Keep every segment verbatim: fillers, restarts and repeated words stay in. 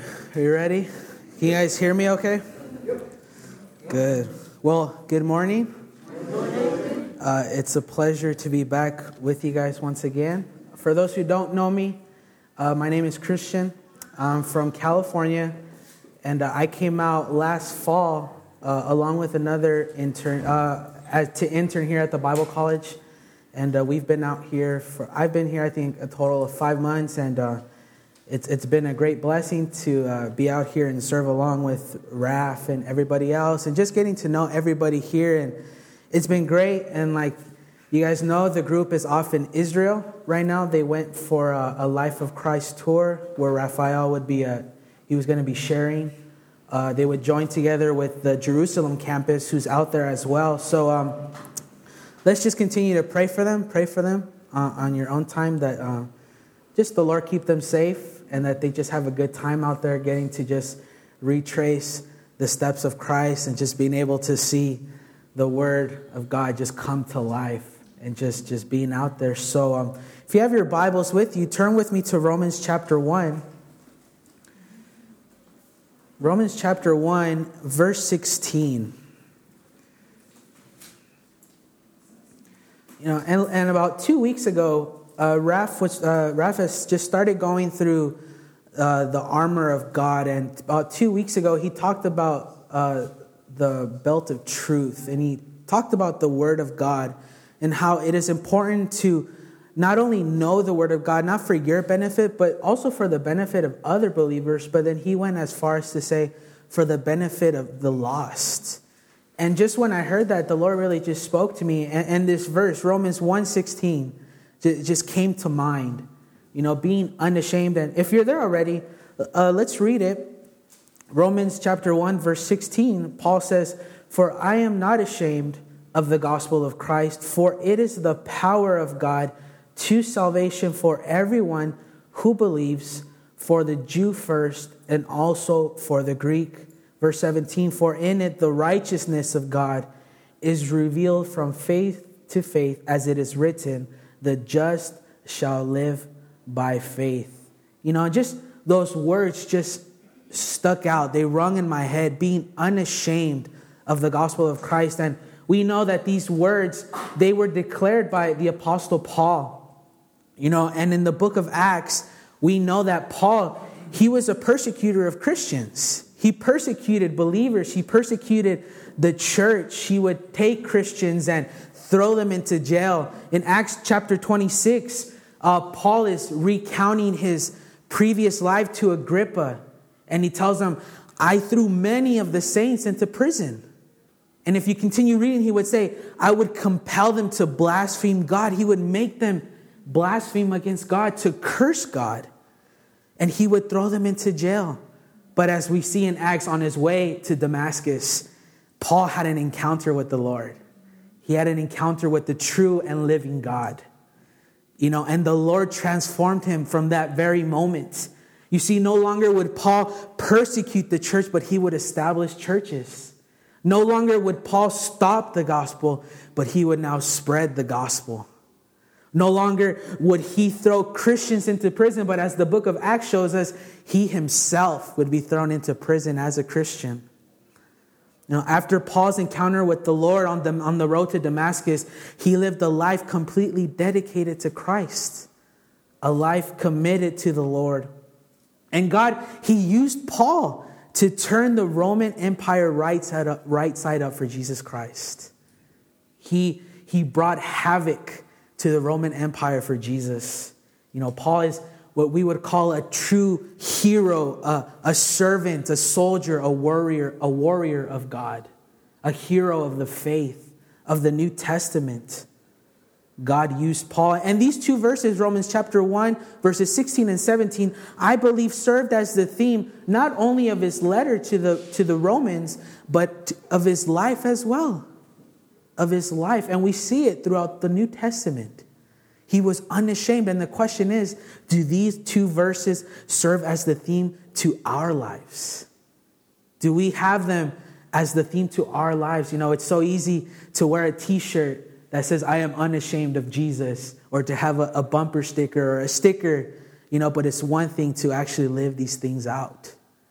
Are you ready? Can you guys hear me okay? Good. Well, good morning. Uh, it's a pleasure to be back with you guys once again. For those who don't know me, uh, my name is Christian. I'm from California, and uh, I came out last fall uh, along with another intern uh, as, to intern here at the Bible College. And uh, we've been out here for, I've been here, I think, a total of five months, and uh, It's it's been a great blessing to uh, be out here and serve along with Raph and everybody else, and just getting to know everybody here. And it's been great. And like you guys know, the group is off in Israel right now. They went for a, a Life of Christ tour where Raphael would be a, he was going to be sharing. Uh, they would join together with the Jerusalem campus, who's out there as well. So um, let's just continue to pray for them. Pray for them uh, on your own time, that uh, just the Lord keep them safe, and that they just have a good time out there getting to just retrace the steps of Christ and just being able to see the Word of God just come to life and just, just being out there. So um, if you have your Bibles with you, turn with me to Romans chapter one. Romans chapter one, verse sixteen. You know, and, and about two weeks ago, Uh, Raph, was, uh, Raph has just started going through uh, the armor of God, and about two weeks ago he talked about uh, the belt of truth, and he talked about the Word of God and how it is important to not only know the Word of God, not for your benefit, but also for the benefit of other believers. But then he went as far as to say, for the benefit of the lost. And just when I heard that, the Lord really just spoke to me, and, and this verse, Romans one sixteen, it just came to mind, you know, being unashamed. And if you're there already, uh, let's read it. Romans chapter one, verse sixteen, Paul says, "For I am not ashamed of the gospel of Christ, for it is the power of God to salvation for everyone who believes, for the Jew first and also for the Greek." Verse seventeen, "For in it the righteousness of God is revealed from faith to faith, as it is written, the just shall live by faith." You know, just those words just stuck out. They rung in my head, being unashamed of the gospel of Christ. And we know that these words, they were declared by the Apostle Paul. You know, and in the book of Acts, we know that Paul, he was a persecutor of Christians. He persecuted believers. He persecuted the church. He would take Christians and throw them into jail. In Acts chapter twenty-six, uh, Paul is recounting his previous life to Agrippa. And he tells him, "I threw many of the saints into prison." And if you continue reading, he would say, "I would compel them to blaspheme God." He would make them blaspheme against God, to curse God. And he would throw them into jail. But as we see in Acts, on his way to Damascus, Paul had an encounter with the Lord. He had an encounter with the true and living God. You know, and the Lord transformed him from that very moment. You see, no longer would Paul persecute the church, but he would establish churches. No longer would Paul stop the gospel, but he would now spread the gospel. No longer would he throw Christians into prison, but as the book of Acts shows us, he himself would be thrown into prison as a Christian. You know, after Paul's encounter with the Lord on the, on the road to Damascus, he lived a life completely dedicated to Christ, a life committed to the Lord. And God, he used Paul to turn the Roman Empire right side up, right side up for Jesus Christ. He, he brought havoc to the Roman Empire for Jesus. You know, Paul is what we would call a true hero, a, a servant, a soldier, a warrior, a warrior of God, a hero of the faith, of the New Testament. God used Paul. And these two verses, Romans chapter one, verses sixteen and seventeen, I believe served as the theme not only of his letter to the, to the Romans, but of his life as well. Of his life. And we see it throughout the New Testament. He was unashamed. And the question is, do these two verses serve as the theme to our lives? Do we have them as the theme to our lives? You know, it's so easy to wear a t-shirt that says, "I am unashamed of Jesus," or to have a, a bumper sticker or a sticker, you know, but it's one thing to actually live these things out.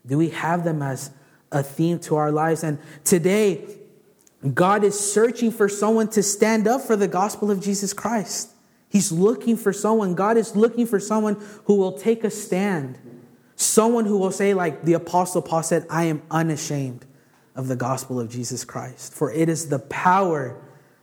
Do we have them as a theme to our lives? And today, God is searching for someone to stand up for the gospel of Jesus Christ. He's looking for someone. God is looking for someone who will take a stand. Someone who will say, like the Apostle Paul said, I am unashamed of the gospel of Jesus Christ. For it is the power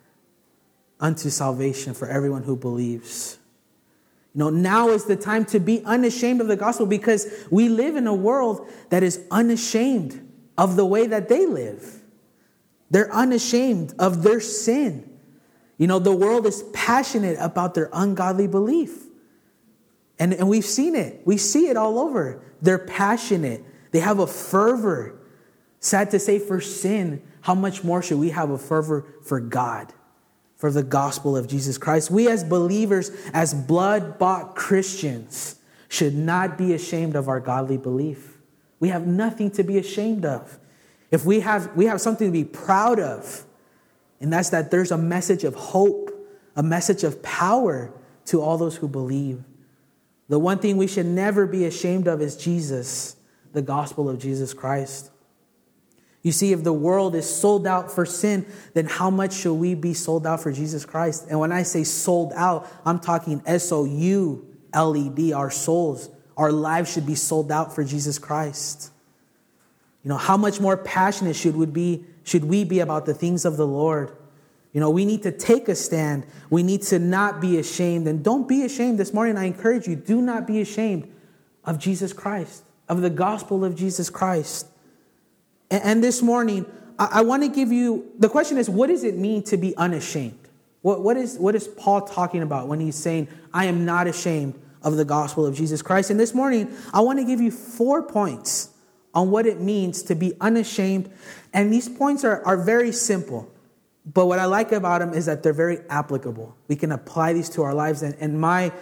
unto salvation for everyone who believes. You know, now is the time to be unashamed of the gospel, because we live in a world that is unashamed of the way that they live. They're unashamed of their sin. You know, the world is passionate about their ungodly belief. And, and we've seen it. We see it all over. They're passionate. They have a fervor. Sad to say, for sin, how much more should we have a fervor for God, for the gospel of Jesus Christ? We as believers, as blood-bought Christians, should not be ashamed of our godly belief. We have nothing to be ashamed of. If we have, we have something to be proud of, and that's that there's a message of hope, a message of power to all those who believe. The one thing we should never be ashamed of is Jesus, the gospel of Jesus Christ. You see, if the world is sold out for sin, then how much should we be sold out for Jesus Christ? And when I say sold out, I'm talking S O U L E D, our souls. Our lives should be sold out for Jesus Christ. You know, how much more passionate should we be, should we be about the things of the Lord? You know, we need to take a stand. We need to not be ashamed. And don't be ashamed. This morning, I encourage you, do not be ashamed of Jesus Christ, of the gospel of Jesus Christ. And, and this morning, I, I want to give you, the question is, what does it mean to be unashamed? What, what is, what is Paul talking about when he's saying, I am not ashamed of the gospel of Jesus Christ? And this morning, I want to give you four points on what it means to be unashamed. And these points are, are very simple. But what I like about them is that they're very applicable. We can apply these to our lives. And, and my,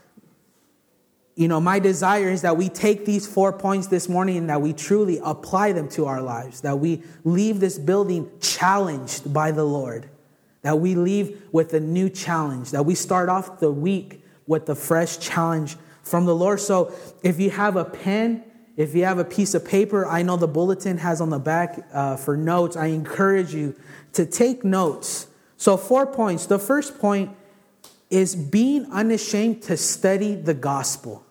you know, my desire is that we take these four points this morning and that we truly apply them to our lives. That we leave this building challenged by the Lord. That we leave with a new challenge. That we start off the week with a fresh challenge from the Lord. So if you have a pen, if you have a piece of paper, I know the bulletin has on the back uh, for notes. I encourage you to take notes. So four points. The first point is being unashamed to study the gospel.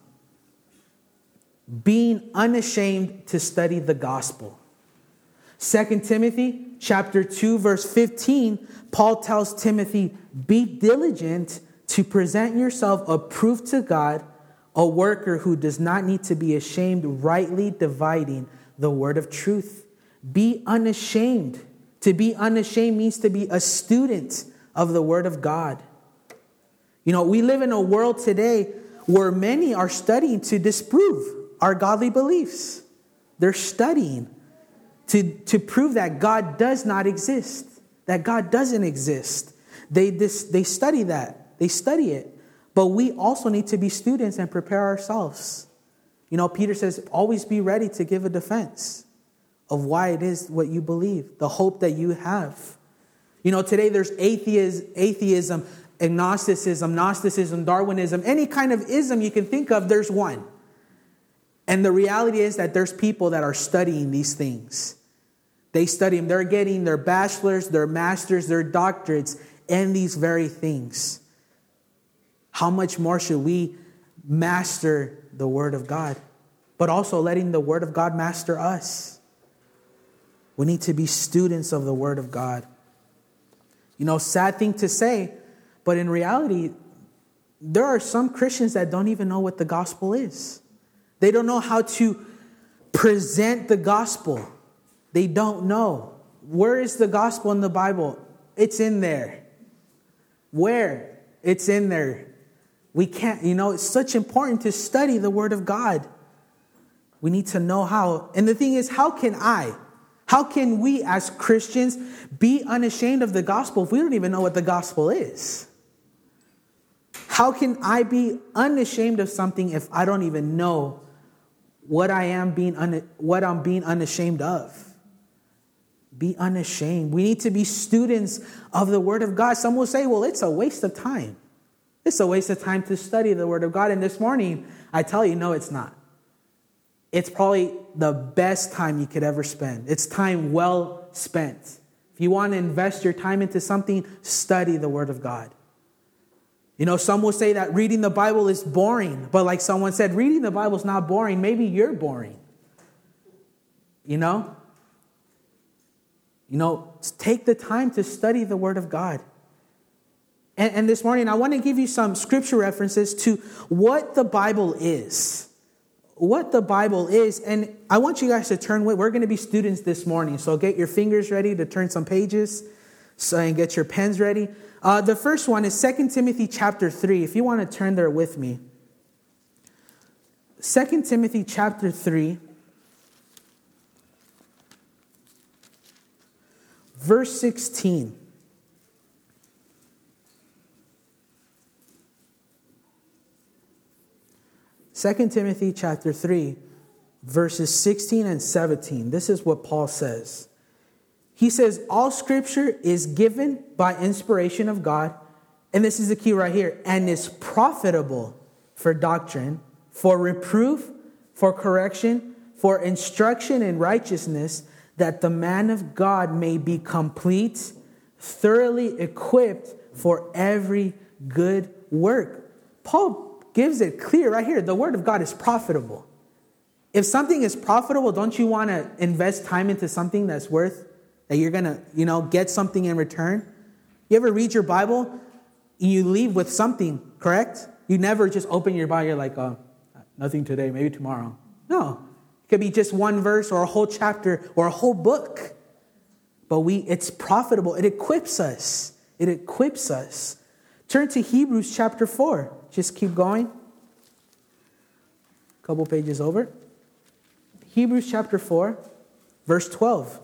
Being unashamed to study the gospel. Second Timothy chapter two, verse fifteen, Paul tells Timothy, be diligent to present yourself approved to God, a worker who does not need to be ashamed, rightly dividing the word of truth. Be unashamed. To be unashamed means to be a student of the word of God. You know, we live in a world today where many are studying to disprove our godly beliefs. They're studying to, to prove that God does not exist, that God doesn't exist. They, this, they study that. They study it. But we also need to be students and prepare ourselves. You know, Peter says, always be ready to give a defense of why it is what you believe, the hope that you have. You know, today there's atheism, atheism, agnosticism, Gnosticism, Darwinism, any kind of ism you can think of, there's one. And the reality is that there's people that are studying these things. They study them. They're getting their bachelors, their masters, their doctorates in these very things. How much more should we master the Word of God, but also letting the Word of God master us? We need to be students of the Word of God. You know, sad thing to say, but in reality, there are some Christians that don't even know what the gospel is. They don't know how to present the gospel. They don't know. Where is the gospel in the Bible? It's in there. Where? It's in there. We can't, you know, it's such important to study the Word of God. We need to know how. And the thing is, how can I, how can we as Christians be unashamed of the gospel if we don't even know what the gospel is? How can I be unashamed of something if I don't even know what I am being, un, what I'm being unashamed of? Be unashamed. We need to be students of the Word of God. Some will say, well, it's a waste of time. It's a waste of time to study the Word of God. And this morning, I tell you, no, it's not. it's probably the best time you could ever spend. It's time well spent. If you want to invest your time into something, study the Word of God. You know, some will say that reading the Bible is boring. But like someone said, reading the Bible is not boring. Maybe you're boring. You know? You know, take the time to study the Word of God. And, and this morning, I want to give you some scripture references to what the Bible is. What the Bible is. And I want you guys to turn with. We're going to be students this morning. So get your fingers ready to turn some pages. So, and get your pens ready. Uh, the first one is Second Timothy chapter three. If you want to turn there with me. Second Timothy chapter three. Verse sixteen. Second Timothy chapter three, verses sixteen and seventeen. This is what Paul says. He says, all scripture is given by inspiration of God. And this is the key right here. And is profitable for doctrine, for reproof, for correction, for instruction in righteousness, that the man of God may be complete, thoroughly equipped for every good work. Paul gives it clear right here. The Word of God is profitable. If something is profitable, don't you want to invest time into something that's worth, that you're going to, you know, get something in return? You ever read your Bible and you leave with something, correct? You never just open your Bible, you're like, oh, nothing today, maybe tomorrow. No. It could be just one verse or a whole chapter or a whole book. But we, it's profitable. It equips us. It equips us. Turn to Hebrews chapter four. Just keep going. A couple pages over. Hebrews chapter four, verse twelve.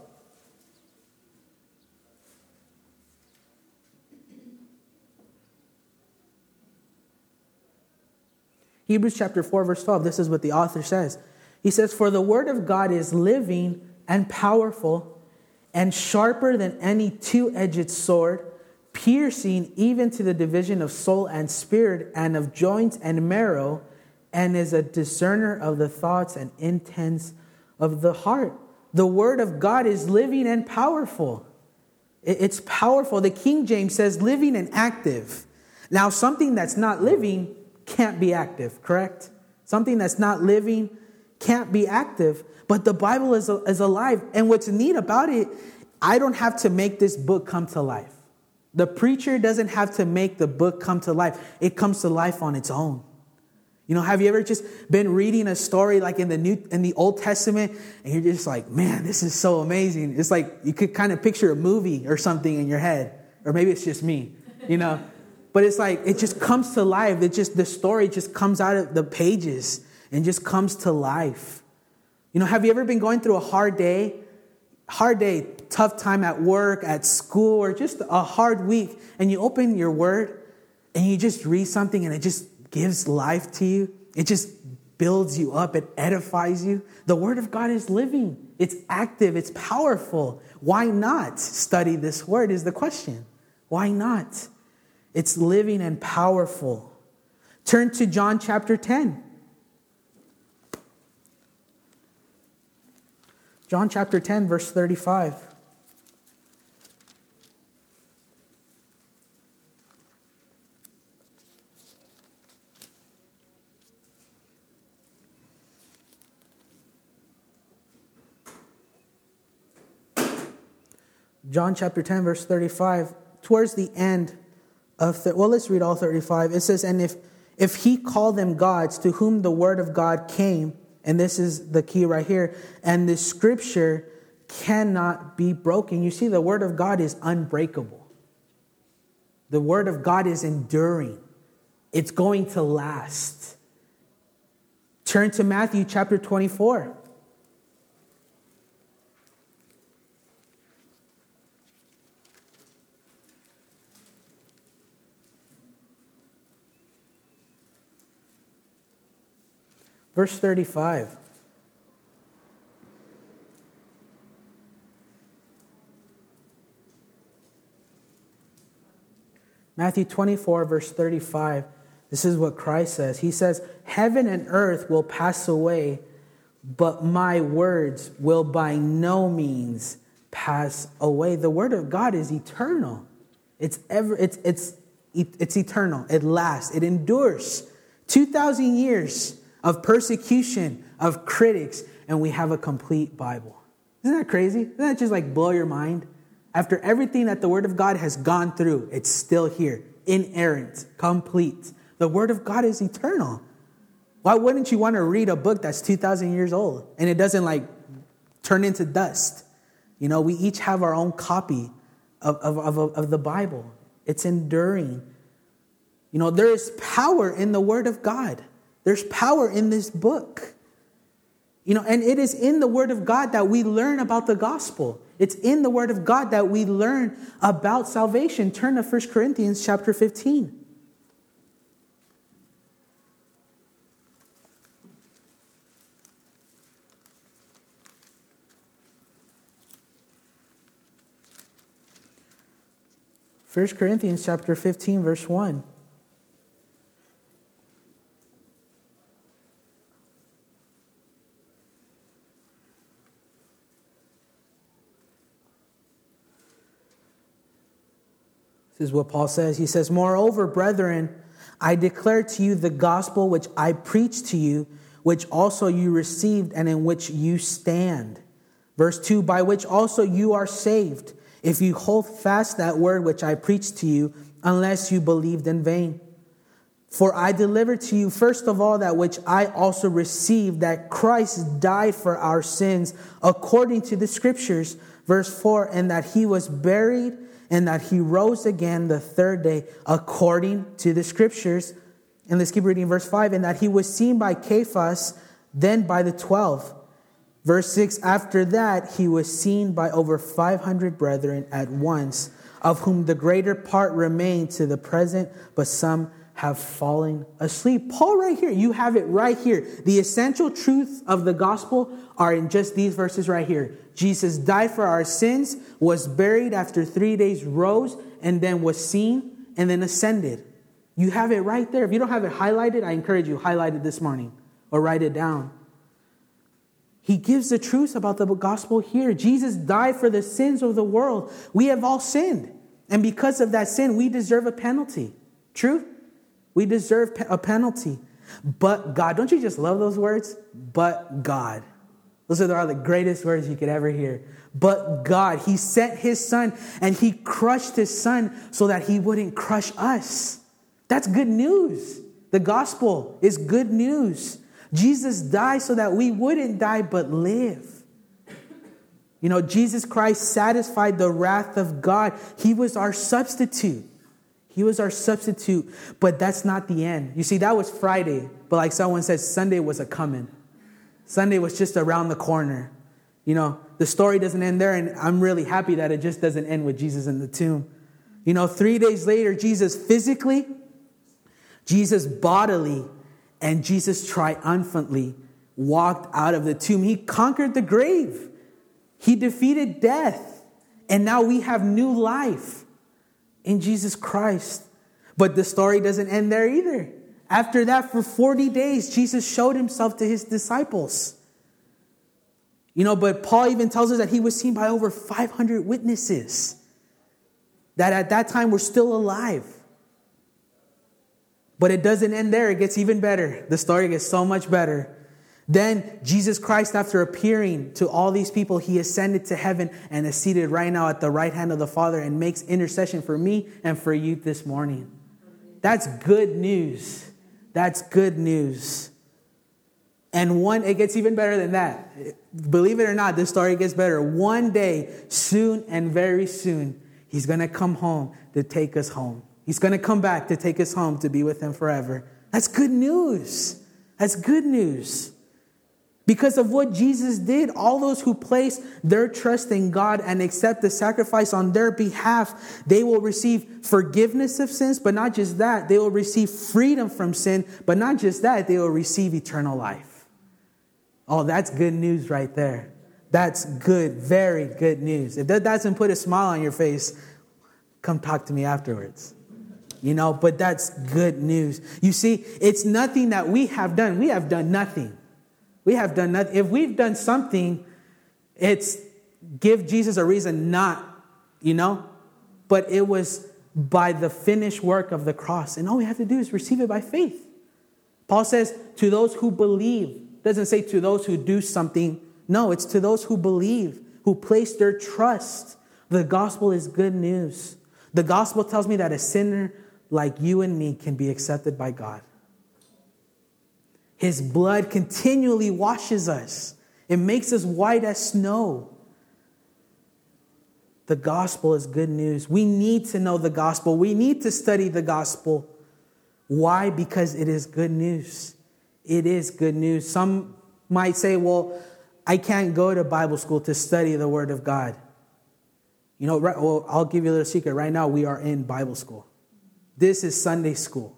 Hebrews chapter four, verse twelve. This is what the author says. He says, for the word of God is living and powerful and sharper than any two-edged sword, piercing even to the division of soul and spirit and of joints and marrow, and is a discerner of the thoughts and intents of the heart. The word of God is living and powerful. It's powerful. The King James says living and active. Now, something that's not living can't be active, correct? Something that's not living can't be active, but the Bible is, is alive. And what's neat about it, I don't have to make this book come to life. The preacher doesn't have to make the book come to life. It comes to life on its own. You know, have you ever just been reading a story like in the New, in the Old Testament, and you're just like, man, this is so amazing. It's like you could kind of picture a movie or something in your head, or maybe it's just me, you know. But it's like it just comes to life. It just the story just comes out of the pages and just comes to life. You know, have you ever been going through a hard day? Hard day, tough time at work, at school, or just a hard week, and you open your word and you just read something and it just gives life to you. It just builds you up. It edifies you. The word of God is living. It's active. It's powerful. Why not study this word is the question. Why not? It's living and powerful. Turn to John chapter ten. John chapter ten, verse thirty-five. John chapter ten, verse thirty-five. Towards the end of, th- well, let's read all thirty-five. It says, and if, if he called them gods to whom the word of God came, and this is the key right here, and the scripture cannot be broken. You see, the word of God is unbreakable. The word of God is enduring. It's going to last. Turn to Matthew chapter twenty-four. Verse thirty-five. Matthew twenty-four, verse thirty-five. This is what Christ says. He says, heaven and earth will pass away, but my words will by no means pass away. The word of God is eternal. It's ever, it's, it's, it's eternal. It lasts. It endures. two thousand years of persecution, of critics, and we have a complete Bible. Isn't that crazy? Doesn't that just like blow your mind? After everything that the word of God has gone through, it's still here, inerrant, complete. The word of God is eternal. Why wouldn't you want to read a book that's two thousand years old and it doesn't like turn into dust? You know, we each have our own copy of, of, of, of the Bible. It's enduring. You know, there is power in the word of God. There's power in this book. You know, and it is in the word of God that we learn about the gospel. It's in the word of God that we learn about salvation. Turn to First Corinthians chapter fifteen. First Corinthians chapter fifteen, verse one. This is what Paul says. He says, moreover, brethren, I declare to you the gospel which I preached to you, which also you received and in which you stand. Verse two, by which also you are saved, if you hold fast that word which I preached to you, unless you believed in vain. For I delivered to you first of all that which I also received, that Christ died for our sins according to the scriptures. Verse four, and that he was buried and that he rose again the third day according to the scriptures. And let's keep reading verse five. And that he was seen by Cephas, then by the twelve. Verse six, after that he was seen by over five hundred brethren at once, of whom the greater part remain to the present, but some have fallen asleep. Paul right here, you have it right here. The essential truths of the gospel are in just these verses right here. Jesus died for our sins, was buried, after three days rose, and then was seen, and then ascended. You have it right there. If you don't have it highlighted, I encourage you, highlight it this morning or write it down. He gives the truth about the gospel here. Jesus died for the sins of the world. We have all sinned. And because of that sin, we deserve a penalty. True? We deserve a penalty. But God, don't you just love those words? But God. Those are the greatest words you could ever hear. But God, he sent his son and he crushed his son so that he wouldn't crush us. That's good news. The gospel is good news. Jesus died so that we wouldn't die but live. You know, Jesus Christ satisfied the wrath of God. He was our substitute. He was our substitute, but that's not the end. You see, that was Friday, but like someone says, Sunday was a coming. Sunday was just around the corner. You know, the story doesn't end there, and I'm really happy that it just doesn't end with Jesus in the tomb. You know, three days later, Jesus physically, Jesus bodily, and Jesus triumphantly walked out of the tomb. He conquered the grave. He defeated death. And now we have new life in Jesus Christ. But the story doesn't end there either. After that, for forty days, Jesus showed himself to his disciples. You know, but Paul even tells us that he was seen by over five hundred witnesses that at that time were still alive. But it doesn't end there. It gets even better. The story gets so much better. Then Jesus Christ, after appearing to all these people, he ascended to heaven and is seated right now at the right hand of the Father and makes intercession for me and for you this morning. That's good news. That's good news. And one, it gets even better than that. Believe it or not, this story gets better. One day, soon and very soon, he's going to come home to take us home. He's going to come back to take us home to be with him forever. That's good news. That's good news. Because of what Jesus did, all those who place their trust in God and accept the sacrifice on their behalf, they will receive forgiveness of sins, but not just that. They will receive freedom from sin, but not just that. They will receive eternal life. Oh, that's good news right there. That's good, very good news. If that doesn't put a smile on your face, come talk to me afterwards. You know, but that's good news. You see, it's nothing that we have done. We have done nothing. We have done nothing. If we've done something, it's give Jesus a reason not, you know. But it was by the finished work of the cross. And all we have to do is receive it by faith. Paul says, to those who believe. Doesn't say to those who do something. No, it's to those who believe, who place their trust. The gospel is good news. The gospel tells me that a sinner like you and me can be accepted by God. His blood continually washes us. It makes us white as snow. The gospel is good news. We need to know the gospel. We need to study the gospel. Why? Because it is good news. It is good news. Some might say, well, I can't go to Bible school to study the Word of God. You know, right, well, I'll give you a little secret. Right now, we are in Bible school. This is Sunday school.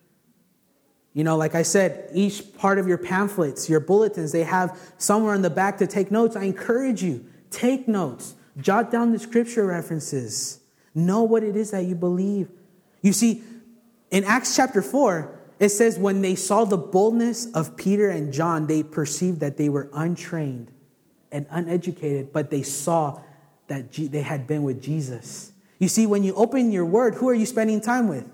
You know, like I said, each part of your pamphlets, your bulletins, they have somewhere in the back to take notes. I encourage you, take notes. Jot down the scripture references. Know what it is that you believe. You see, in Acts chapter four, it says when they saw the boldness of Peter and John, they perceived that they were untrained and uneducated, but they saw that they had been with Jesus. You see, when you open your word, who are you spending time with?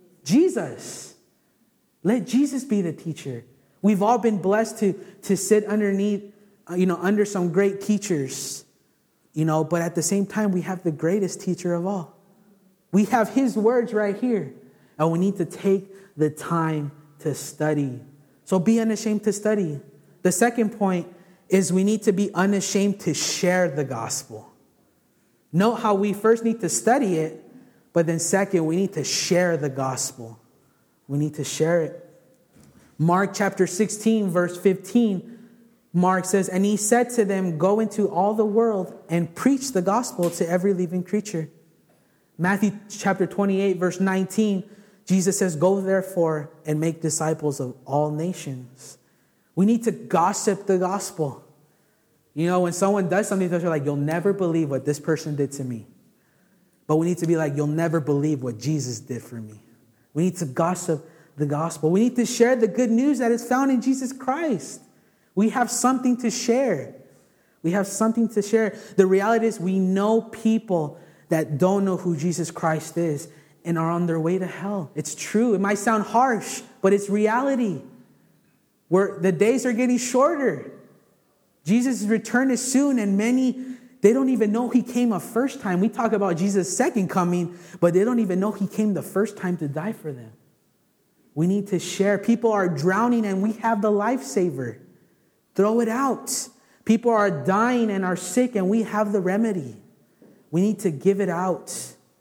Jesus. Let Jesus be the teacher. We've all been blessed to, to sit underneath, you know, under some great teachers, you know, but at the same time, we have the greatest teacher of all. We have his words right here, and we need to take the time to study. So be unashamed to study. The second point is we need to be unashamed to share the gospel. Note how we first need to study it, but then second, we need to share the gospel. We need to share it. Mark chapter sixteen, verse fifteen, Mark says, and he said to them, go into all the world and preach the gospel to every living creature. Matthew chapter twenty-eight, verse nineteen, Jesus says, go therefore and make disciples of all nations. We need to gossip the gospel. You know, when someone does something, they're like, you'll never believe what this person did to me. But we need to be like, you'll never believe what Jesus did for me. We need to gossip the gospel. We need to share the good news that is found in Jesus Christ. We have something to share. We have something to share. The reality is we know people that don't know who Jesus Christ is and are on their way to hell. It's true. It might sound harsh, but it's reality. Where the days are getting shorter. Jesus' return is soon, and many, they don't even know he came a first time. We talk about Jesus' second coming, but they don't even know he came the first time to die for them. We need to share. People are drowning, and we have the lifesaver. Throw it out. People are dying and are sick, and we have the remedy. We need to give it out.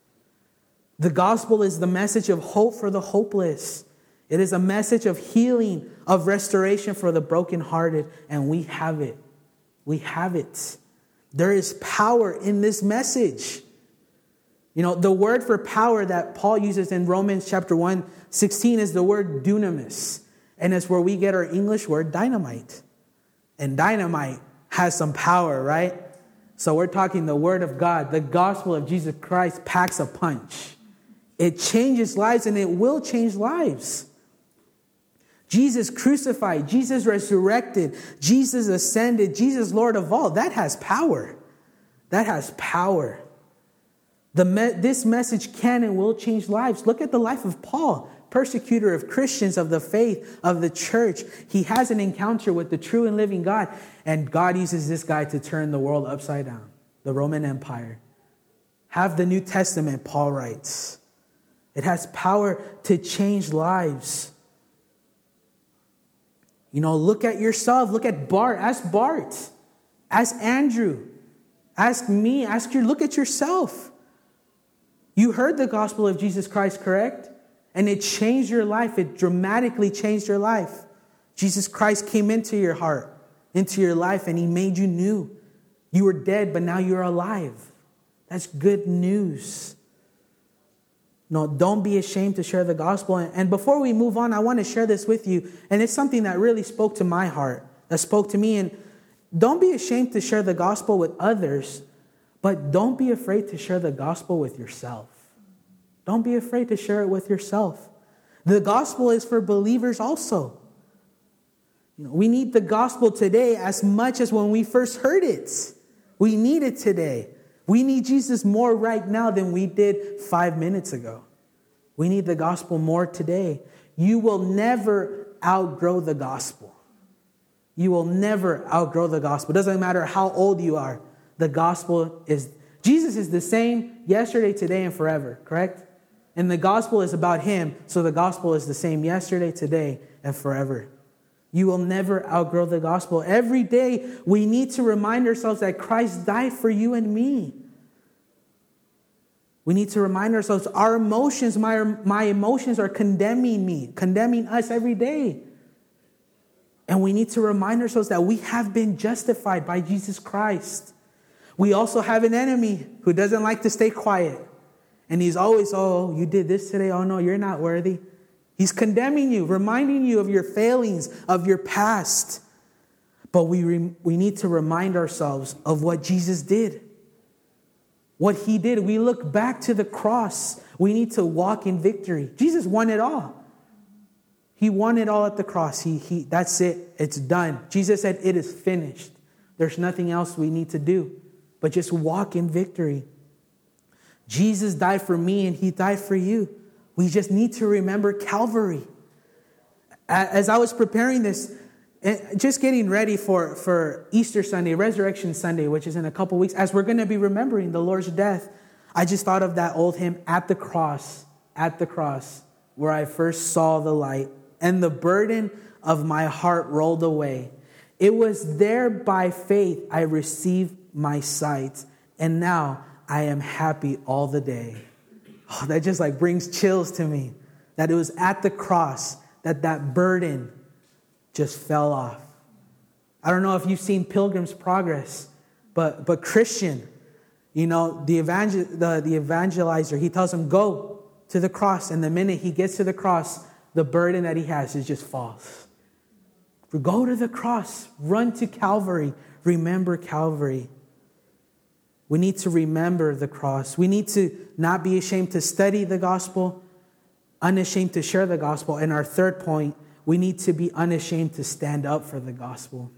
The gospel is the message of hope for the hopeless. It is a message of healing, of restoration for the brokenhearted, and we have it. We have it. There is power in this message. You know, the word for power that Paul uses in Romans chapter one, sixteen is the word dunamis. And it's where we get our English word dynamite. And dynamite has some power, right? So we're talking the word of God. The gospel of Jesus Christ packs a punch. It changes lives, and it will change lives. Jesus crucified, Jesus resurrected, Jesus ascended, Jesus Lord of all. That has power. That has power. The me- this message can and will change lives. Look at the life of Paul, persecutor of Christians, of the faith, of the church. He has an encounter with the true and living God, and God uses this guy to turn the world upside down, the Roman Empire. Have the New Testament, Paul writes. It has power to change lives. You know, look at yourself. Look at Bart. Ask Bart. Ask Andrew. Ask me. Ask you. Look at yourself. You heard the gospel of Jesus Christ, correct? And it changed your life. It dramatically changed your life. Jesus Christ came into your heart, into your life, and he made you new. You were dead, but now you're alive. That's good news. No, don't be ashamed to share the gospel. And before we move on, I want to share this with you. And it's something that really spoke to my heart, that spoke to me. And don't be ashamed to share the gospel with others, but don't be afraid to share the gospel with yourself. Don't be afraid to share it with yourself. The gospel is for believers also. You know, we need the gospel today as much as when we first heard it. We need it today. We need Jesus more right now than we did five minutes ago. We need the gospel more today. You will never outgrow the gospel. You will never outgrow the gospel. It doesn't matter how old you are. The gospel is, Jesus is the same yesterday, today, and forever, correct? And the gospel is about him. So the gospel is the same yesterday, today, and forever. You will never outgrow the gospel. Every day we need to remind ourselves that Christ died for you and me. We need to remind ourselves our emotions, my, my emotions are condemning me, condemning us every day. And we need to remind ourselves that we have been justified by Jesus Christ. We also have an enemy who doesn't like to stay quiet. And he's always, oh, you did this today. Oh, no, you're not worthy. He's condemning you, reminding you of your failings, of your past. But we, re- we need to remind ourselves of what Jesus did. What he did. We look back to the cross. We need to walk in victory. Jesus won it all. He won it all at the cross. He, he, that's it. It's done. Jesus said, it is finished. There's nothing else we need to do but just walk in victory. Jesus died for me and he died for you. We just need to remember Calvary. As I was preparing this, just getting ready for, for Easter Sunday, Resurrection Sunday, which is in a couple weeks, as we're going to be remembering the Lord's death, I just thought of that old hymn, At the Cross, at the cross, where I first saw the light, and the burden of my heart rolled away. It was there by faith I received my sight, and now I am happy all the day. Oh, that just like brings chills to me. That it was at the cross that that burden just fell off. I don't know if you've seen Pilgrim's Progress, but but Christian, you know, the evangel the, the evangelizer, he tells him, go to the cross. And the minute he gets to the cross, the burden that he has is just false. Go to the cross, run to Calvary, remember Calvary. We need to remember the cross. We need to not be ashamed to study the gospel, unashamed to share the gospel. And our third point, we need to be unashamed to stand up for the gospel.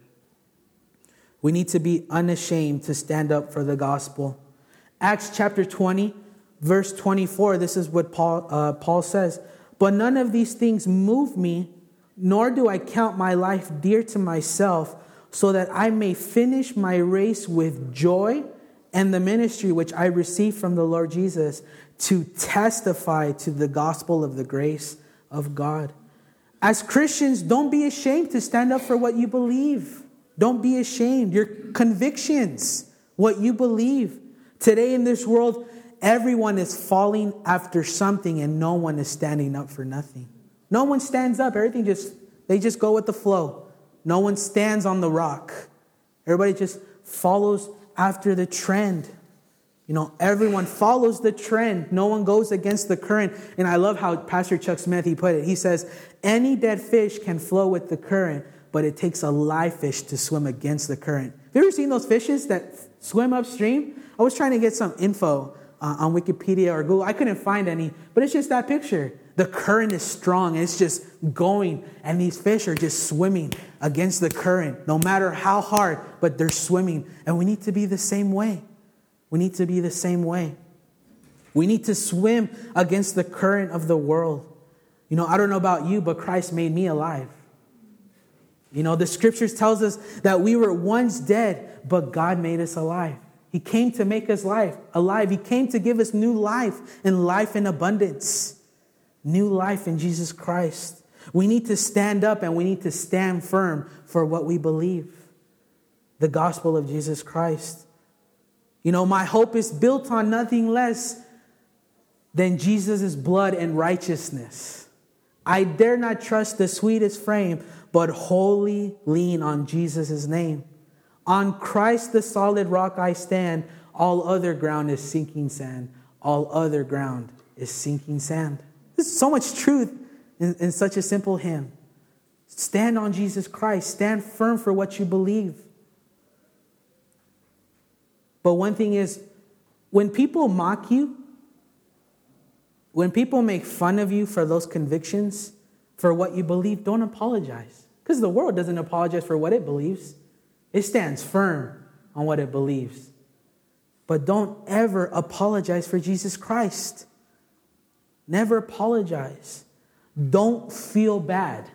We need to be unashamed to stand up for the gospel. Acts chapter twenty, verse twenty-four, this is what Paul, uh, Paul says. But none of these things move me, nor do I count my life dear to myself, so that I may finish my race with joy and the ministry which I received from the Lord Jesus to testify to the gospel of the grace of God. As Christians, don't be ashamed to stand up for what you believe. Don't be ashamed. Your convictions, what you believe. Today in this world, everyone is falling after something and no one is standing up for nothing. No one stands up. Everything just, they just go with the flow. No one stands on the rock. Everybody just follows after the trend. You know, everyone follows the trend. No one goes against the current. And I love how Pastor Chuck Smith, he put it. He says, any dead fish can flow with the current, but it takes a live fish to swim against the current. Have you ever seen those fishes that swim upstream? I was trying to get some info uh, on Wikipedia or Google. I couldn't find any, but it's just that picture. The current is strong and it's just going, and these fish are just swimming against the current, no matter how hard, but they're swimming. And we need to be the same way. We need to be the same way. We need to swim against the current of the world. You know, I don't know about you, but Christ made me alive. You know, the scriptures tells us that we were once dead, but God made us alive. He came to make us life alive. He came to give us new life and life in abundance. New life in Jesus Christ. We need to stand up and we need to stand firm for what we believe. The gospel of Jesus Christ. You know, my hope is built on nothing less than Jesus' blood and righteousness. I dare not trust the sweetest frame, but wholly lean on Jesus' name. On Christ the solid rock I stand. All other ground is sinking sand. All other ground is sinking sand. There's so much truth in, in such a simple hymn. Stand on Jesus Christ. Stand firm for what you believe. But one thing is, when people mock you, when people make fun of you for those convictions, for what you believe, don't apologize. Because the world doesn't apologize for what it believes. It stands firm on what it believes. But don't ever apologize for Jesus Christ. Never apologize. Don't feel bad.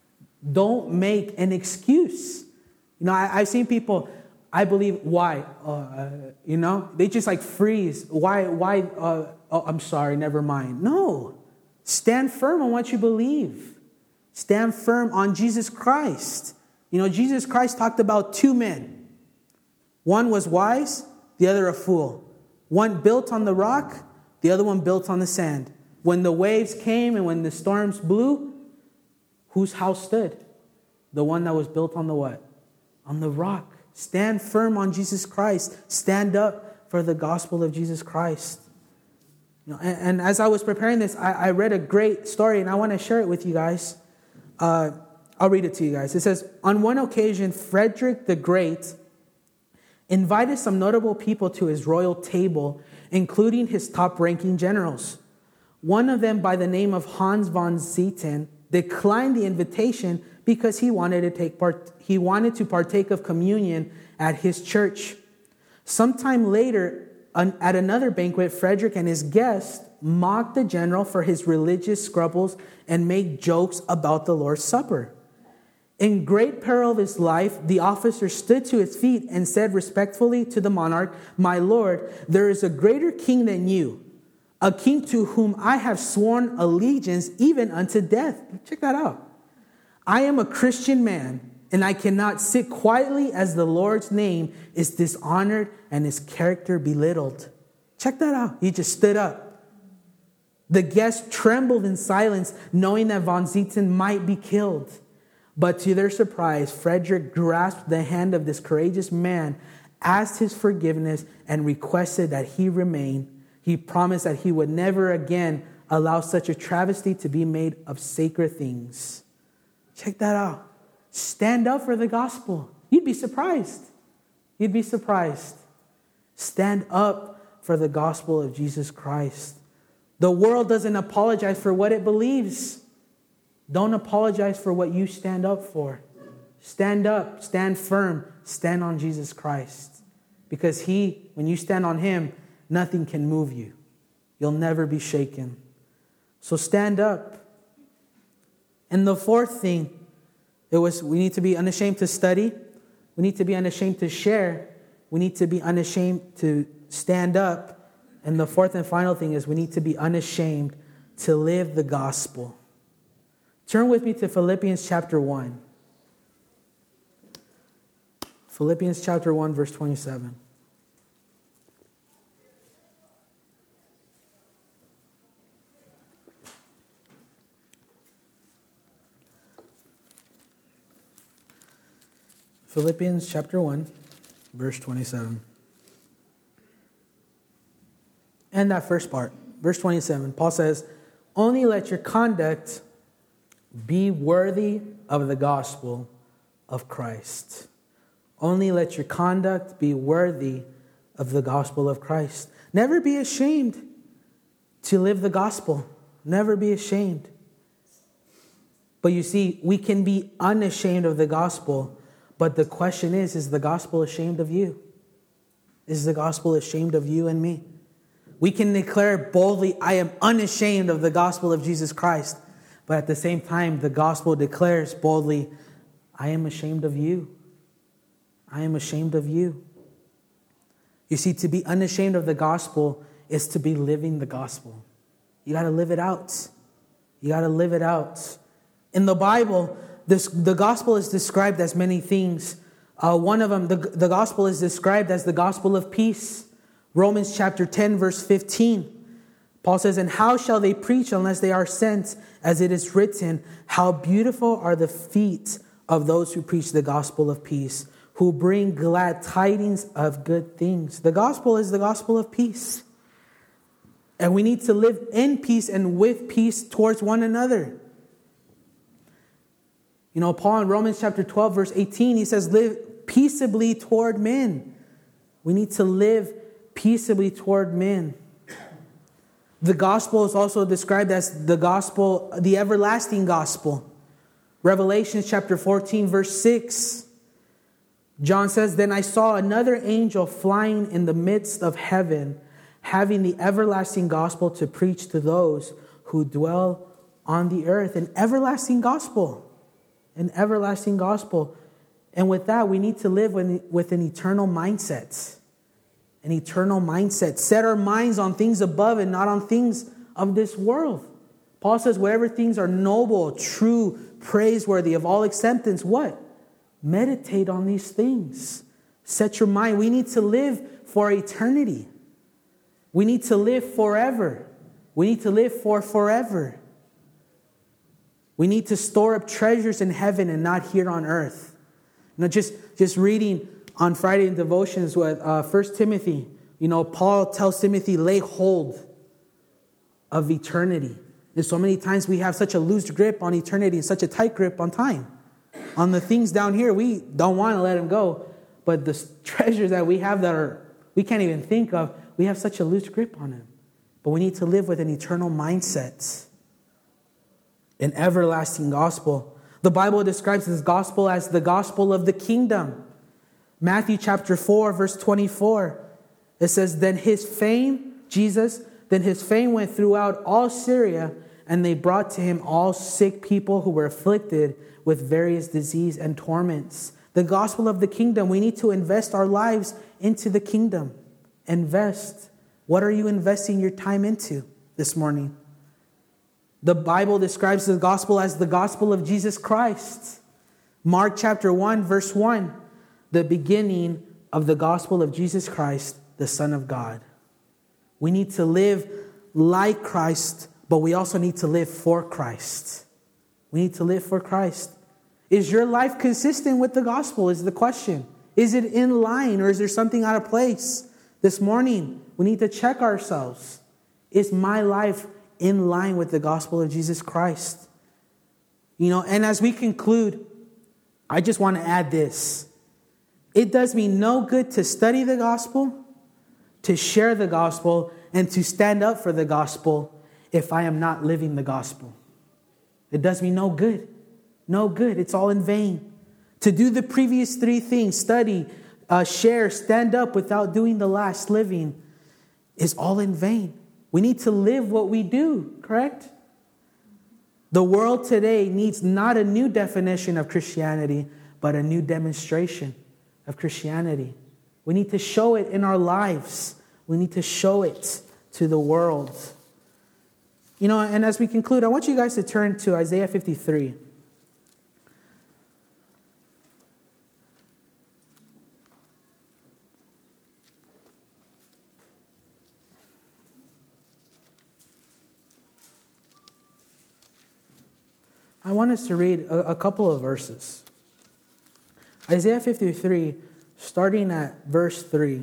Don't make an excuse. You know, I, I've seen people, I believe, why? Uh, you know, they just like freeze. Why? Why? Uh, oh, I'm sorry, never mind. No. Stand firm on what you believe. Stand firm on Jesus Christ. You know, Jesus Christ talked about two men. One was wise, the other a fool. One built on the rock, the other one built on the sand. When the waves came and when the storms blew, whose house stood? The one that was built on the what? On the rock. Stand firm on Jesus Christ. Stand up for the gospel of Jesus Christ. You know, and, and as I was preparing this, I, I read a great story, and I want to share it with you guys. Uh, I'll read it to you guys. It says, on one occasion, Frederick the Great invited some notable people to his royal table, including his top-ranking generals. One of them, by the name of Hans von Zieten, declined the invitation because he wanted to take part. He wanted to partake of communion at his church. Sometime later, at another banquet, Frederick and his guests mocked the general for his religious scruples and made jokes about the Lord's Supper. In great peril of his life, the officer stood to his feet and said respectfully to the monarch, "My lord, there is a greater king than you, a king to whom I have sworn allegiance even unto death." Check that out. "I am a Christian man, and I cannot sit quietly as the Lord's name is dishonored and his character belittled." Check that out. He just stood up. The guests trembled in silence, knowing that von Zieten might be killed. But to their surprise, Frederick grasped the hand of this courageous man, asked his forgiveness, and requested that he remain. He promised that he would never again allow such a travesty to be made of sacred things. Check that out. Stand up for the gospel. You'd be surprised. You'd be surprised. Stand up for the gospel of Jesus Christ. The world doesn't apologize for what it believes. Don't apologize for what you stand up for. Stand up, stand firm, stand on Jesus Christ. Because he, when you stand on him, nothing can move you. You'll never be shaken. So stand up. And the fourth thing, it was we need to be unashamed to study. We need to be unashamed to share. We need to be unashamed to stand up. And the fourth and final thing is we need to be unashamed to live the gospel. Turn with me to Philippians chapter one. Philippians chapter one, verse twenty-seven. Philippians chapter one, verse twenty-seven. And that first part, verse twenty-seven, Paul says, "Only let your conduct be worthy of the gospel of Christ." Only let your conduct be worthy of the gospel of Christ. Never be ashamed to live the gospel. Never be ashamed. But you see, we can be unashamed of the gospel. But the question is, is the gospel ashamed of you? Is the gospel ashamed of you and me? We can declare boldly, "I am unashamed of the gospel of Jesus Christ." But at the same time, the gospel declares boldly, "I am ashamed of you. I am ashamed of you." You see, to be unashamed of the gospel is to be living the gospel. You got to live it out. You got to live it out. In the Bible, this, the gospel is described as many things. Uh, one of them, the, the gospel is described as the gospel of peace. Romans chapter ten, verse fifteen. Paul says, "And how shall they preach unless they are sent? As it is written, how beautiful are the feet of those who preach the gospel of peace, who bring glad tidings of good things." The gospel is the gospel of peace. And we need to live in peace and with peace towards one another. You know, Paul in Romans chapter twelve, verse eighteen, he says, "Live peaceably toward men." We need to live peaceably toward men. The gospel is also described as the gospel, the everlasting gospel. Revelation chapter fourteen, verse six. John says, "Then I saw another angel flying in the midst of heaven, having the everlasting gospel to preach to those who dwell on the earth." An everlasting gospel. An everlasting gospel. And with that, we need to live with, with an eternal mindset. An eternal mindset. Set our minds on things above and not on things of this world. Paul says, whatever things are noble, true, praiseworthy, of all acceptance, what? Meditate on these things. Set your mind. We need to live for eternity. We need to live forever. We need to live for forever. We need to store up treasures in heaven and not here on earth. You know, just, just reading on Friday in devotions with uh, First Timothy, you know, Paul tells Timothy, lay hold of eternity. And so many times we have such a loose grip on eternity and such a tight grip on time. On the things down here, we don't want to let them go. But the treasures that we have that are we can't even think of, we have such a loose grip on them. But we need to live with an eternal mindset. An everlasting gospel. The Bible describes this gospel as the gospel of the kingdom. Matthew chapter four, verse twenty-four. It says, Then his fame, Jesus, then his fame went throughout all Syria, and they brought to him all sick people who were afflicted with various disease and torments. The gospel of the kingdom. We need to invest our lives into the kingdom. Invest. What are you investing your time into this morning? The Bible describes the gospel as the gospel of Jesus Christ. Mark chapter one, verse one. The beginning of the gospel of Jesus Christ, the Son of God. We need to live like Christ, but we also need to live for Christ. We need to live for Christ. Is your life consistent with the gospel is the question. Is it in line or is there something out of place? This morning, we need to check ourselves. Is my life in line with the gospel of Jesus Christ? You know, and as we conclude, I just want to add this. It does me no good to study the gospel, to share the gospel, and to stand up for the gospel if I am not living the gospel. It does me no good. No good. It's all in vain. To do the previous three things, study, uh, share, stand up without doing the last, living, is all in vain. We need to live what we do, correct? The world today needs not a new definition of Christianity, but a new demonstration of Christianity. We need to show it in our lives. We need to show it to the world. You know, and as we conclude, I want you guys to turn to Isaiah fifty-three. I want us to read a, a couple of verses. Isaiah fifty-three, starting at verse three.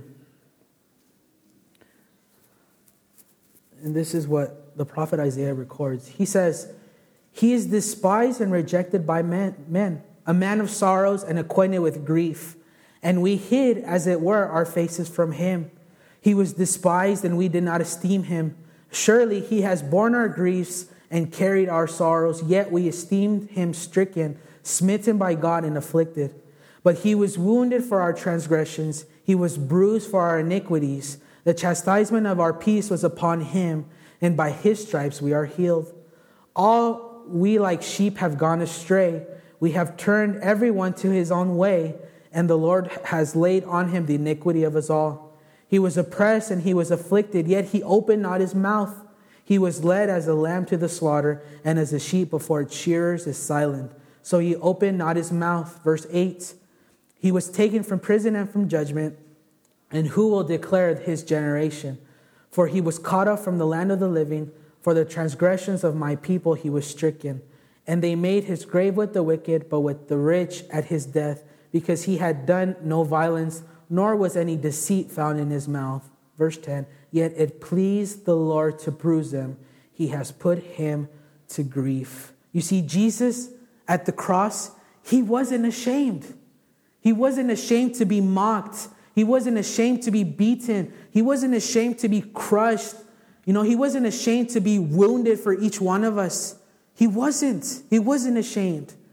And this is what the prophet Isaiah records. He says, He is despised and rejected by men, men, a man of sorrows and acquainted with grief. And we hid, as it were, our faces from him. He was despised and we did not esteem him. Surely he has borne our griefs and carried our sorrows, yet we esteemed him stricken, smitten by God and afflicted. But he was wounded for our transgressions, he was bruised for our iniquities. The chastisement of our peace was upon him, and by his stripes we are healed. All we like sheep have gone astray. We have turned everyone to his own way, and the Lord has laid on him the iniquity of us all. He was oppressed and he was afflicted, yet he opened not his mouth. He was led as a lamb to the slaughter, and as a sheep before its shearers is silent. So he opened not his mouth. Verse eight. He was taken from prison and from judgment. And who will declare his generation? For he was caught up from the land of the living. For the transgressions of my people he was stricken. And they made his grave with the wicked, but with the rich at his death, because he had done no violence, nor was any deceit found in his mouth. Verse ten. Yet it pleased the Lord to bruise him. He has put him to grief. You see, Jesus at the cross, he wasn't ashamed. He wasn't ashamed to be mocked. He wasn't ashamed to be beaten. He wasn't ashamed to be crushed. You know, he wasn't ashamed to be wounded for each one of us. He wasn't. He wasn't ashamed.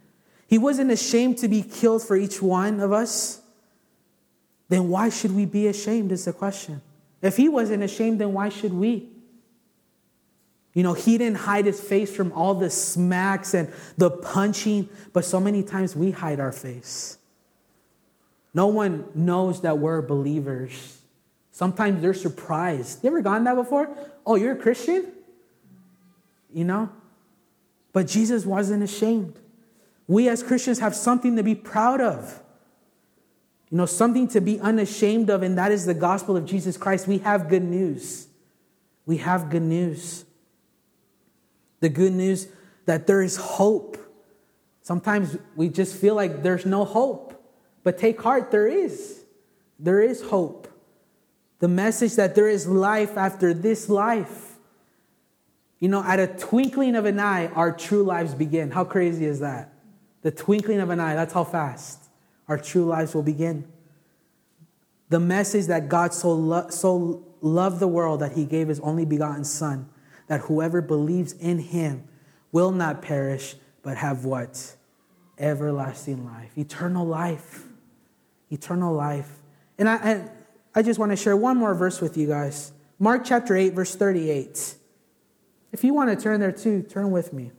He wasn't ashamed to be killed for each one of us. Then why should we be ashamed is the question. If he wasn't ashamed, then why should we? You know, he didn't hide his face from all the smacks and the punching, but so many times we hide our face. No one knows that we're believers. Sometimes they're surprised. You ever gone that before? Oh, you're a Christian? You know? But Jesus wasn't ashamed. We as Christians have something to be proud of. You know, something to be unashamed of, and that is the gospel of Jesus Christ. We have good news. We have good news. The good news that there is hope. Sometimes we just feel like there's no hope. But take heart, there is. There is hope. The message that there is life after this life. You know, at a twinkling of an eye, our true lives begin. How crazy is that? The twinkling of an eye, that's how fast our true lives will begin. The message that God so, lo- so loved the world that he gave his only begotten Son, that whoever believes in him will not perish, but have what? Everlasting life. Eternal life. Eternal life. And I, and I just want to share one more verse with you guys. Mark chapter eight, verse thirty-eight. If you want to turn there too, turn with me.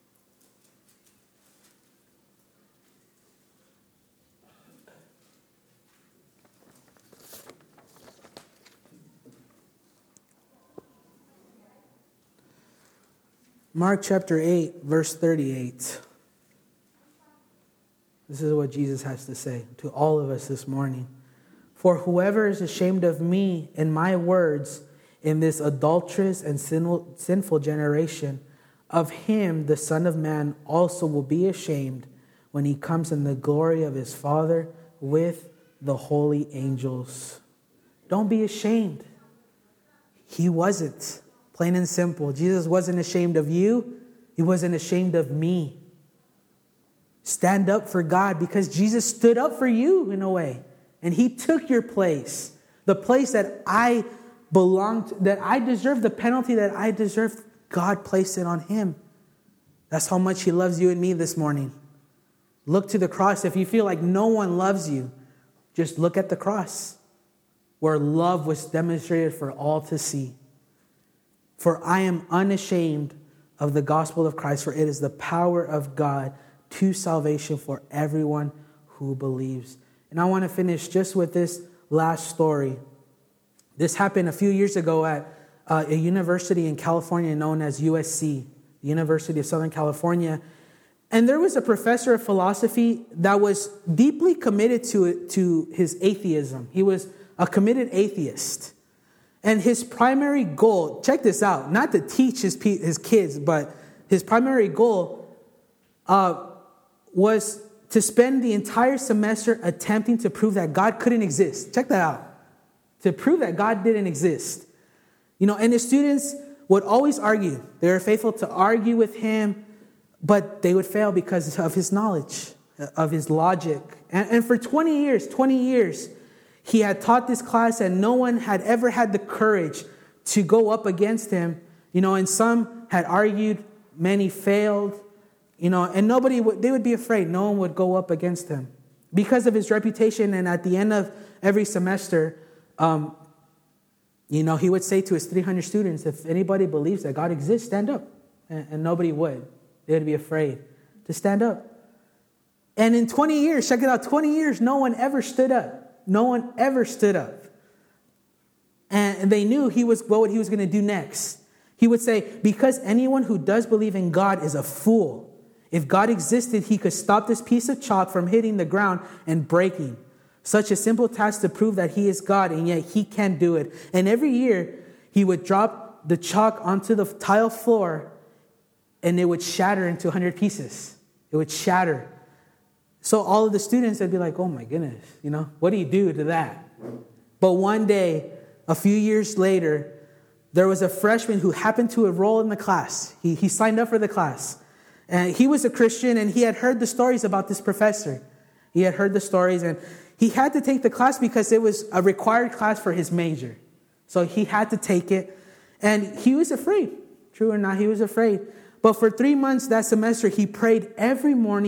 Mark chapter eight, verse thirty-eight. This is what Jesus has to say to all of us this morning. For whoever is ashamed of me and my words in this adulterous and sinful generation, of him the Son of Man also will be ashamed when he comes in the glory of his Father with the holy angels. Don't be ashamed. He wasn't. Plain and simple. Jesus wasn't ashamed of you. He wasn't ashamed of me. Stand up for God, because Jesus stood up for you in a way. And he took your place. The place that I belonged, that I deserved, the penalty that I deserved, God placed it on him. That's how much he loves you and me this morning. Look to the cross. If you feel like no one loves you, just look at the cross, where love was demonstrated for all to see. For I am unashamed of the gospel of Christ, for it is the power of God to salvation for everyone who believes. And I want to finish just with this last story. This happened a few years ago at uh, a university in California known as U S C, the University of Southern California. And there was a professor of philosophy that was deeply committed to it, to his atheism. He was a committed atheist. And his primary goal, check this out, not to teach his, his kids, but his primary goal uh, was to spend the entire semester attempting to prove that God couldn't exist. Check that out. To prove that God didn't exist. You know, and the students would always argue. They were faithful to argue with him, but they would fail because of his knowledge, of his logic. And, and for twenty years, twenty years, he had taught this class, and no one had ever had the courage to go up against him. You know, and some had argued, many failed, you know, and nobody would, they would be afraid. No one would go up against him because of his reputation. And at the end of every semester, um, you know, he would say to his three hundred students, if anybody believes that God exists, stand up. And, and nobody would. They would be afraid to stand up. And in twenty years, check it out, twenty years, no one ever stood up. No one ever stood up. And they knew he was what he was going to do next. He would say, because anyone who does believe in God is a fool. If God existed, he could stop this piece of chalk from hitting the ground and breaking. Such a simple task to prove that he is God, and yet he can't do it. And every year, he would drop the chalk onto the tile floor, and it would shatter into one hundred pieces. It would shatter. So all of the students would be like, oh my goodness, you know, what do you do to that? But one day, a few years later, there was a freshman who happened to enroll in the class. He, he signed up for the class. And he was a Christian, and he had heard the stories about this professor. He had heard the stories, and he had to take the class because it was a required class for his major. So he had to take it. And he was afraid. True or not, he was afraid. But for three months that semester, he prayed every morning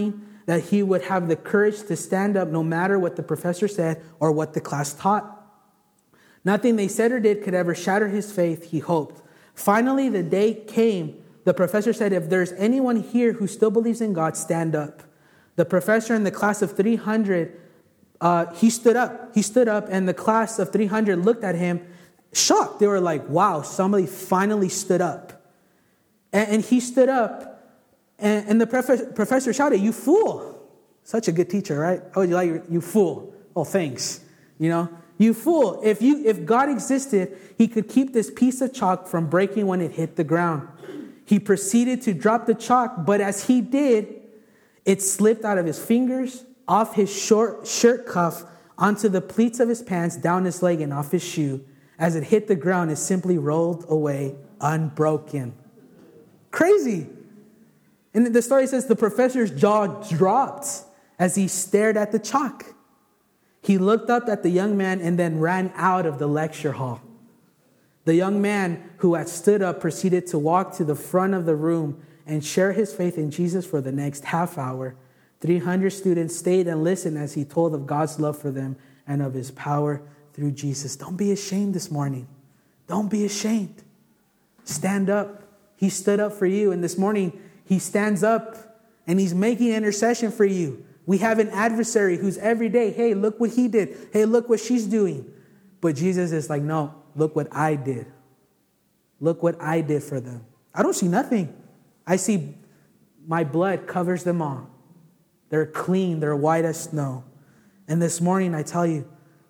that he would have the courage to stand up no matter what the professor said or what the class taught. Nothing they said or did could ever shatter his faith, he hoped. Finally, the day came. The professor said, if there's anyone here who still believes in God, stand up. The professor in the class of three hundred, uh, he stood up. He stood up, and the class of three hundred looked at him shocked. They were like, wow, somebody finally stood up. And, and he stood up, and, and the prof- professor shouted, you fool. Such a good teacher, right? How would you like, you fool? Oh, thanks. You know, you fool. If you, if God existed, he could keep this piece of chalk from breaking when it hit the ground. He proceeded to drop the chalk, but as he did, it slipped out of his fingers, off his short shirt cuff, onto the pleats of his pants, down his leg, and off his shoe. As it hit the ground, it simply rolled away unbroken. Crazy. And the story says the professor's jaw dropped as he stared at the chalk. He looked up at the young man and then ran out of the lecture hall. The young man who had stood up proceeded to walk to the front of the room and share his faith in Jesus for the next half hour. three hundred students stayed and listened as he told of God's love for them and of his power through Jesus. Don't be ashamed this morning. Don't be ashamed. Stand up. He stood up for you. And this morning, he stands up and he's making intercession for you. We have an adversary who's every day, hey, look what he did. Hey, look what she's doing. But Jesus is like, no, look what I did. Look what I did for them. I don't see nothing. I see my blood covers them all. They're clean. They're white as snow. And this morning, I tell you,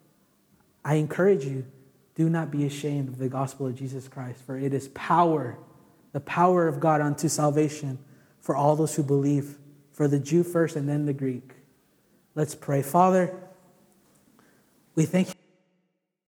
I encourage you, do not be ashamed of the gospel of Jesus Christ, for it is power, the power of God unto salvation for all those who believe, for the Jew first and then the Greek. Let's pray. Father, we thank you.